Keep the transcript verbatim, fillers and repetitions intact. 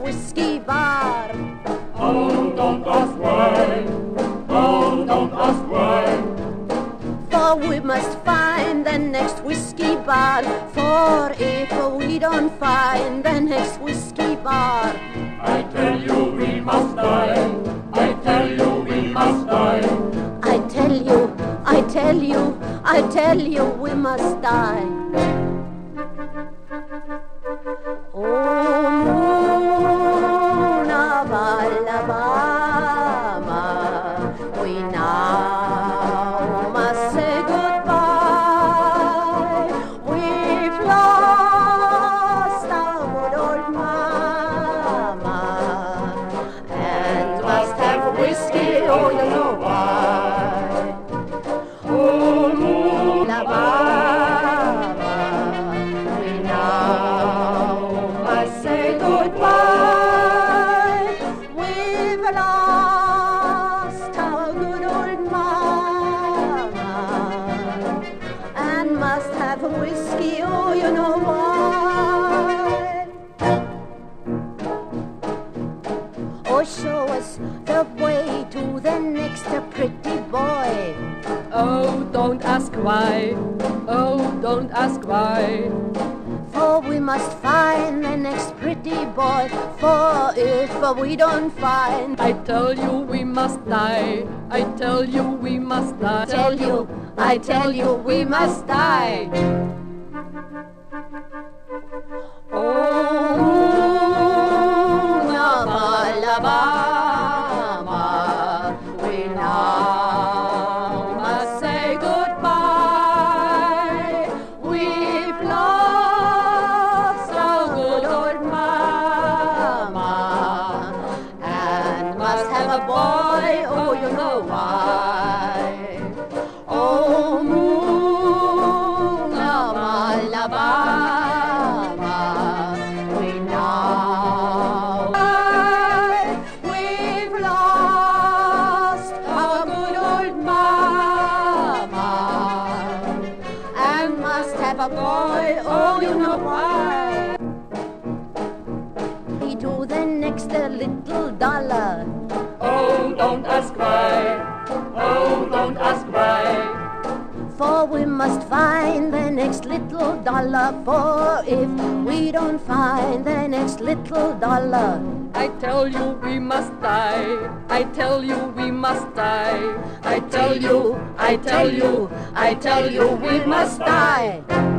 whiskey bar. Oh, don't ask why. Oh, don't ask why. For we must find the next whiskey bar. For if we don't find the next whiskey bar, I tell you we must die. I tell you we must die. I tell you, I tell you, I tell you we must die. Oh, moon of Alabama, we now must say goodbye. We've lost our good old mama and must have whiskey, oh, you know why. Oh, moon of Alabama, we now must say goodbye. We've lost our good old mama and must have a whiskey, oh, you know why. Oh, show us the way to the next pretty boy. Oh, don't ask why. Oh, don't ask why. For we must find the next pretty boy. For if we don't find, I tell you we must die. I tell you we must die. tell you, I tell you we must die. Oh, moon of Alabama, we now must say goodbye. We've lost our good old mama and must have a boy, oh, you know why. Oh, moon of Alabama, we now die. We've lost our good old mama and must have a boy, oh, you know why. To the next little dollar. Oh, don't ask why. Oh, don't ask why. For we must find the next little dollar. For if we don't find the next little dollar, I tell you we must die. I tell you we must die. I tell you, I tell you, I tell you we must die.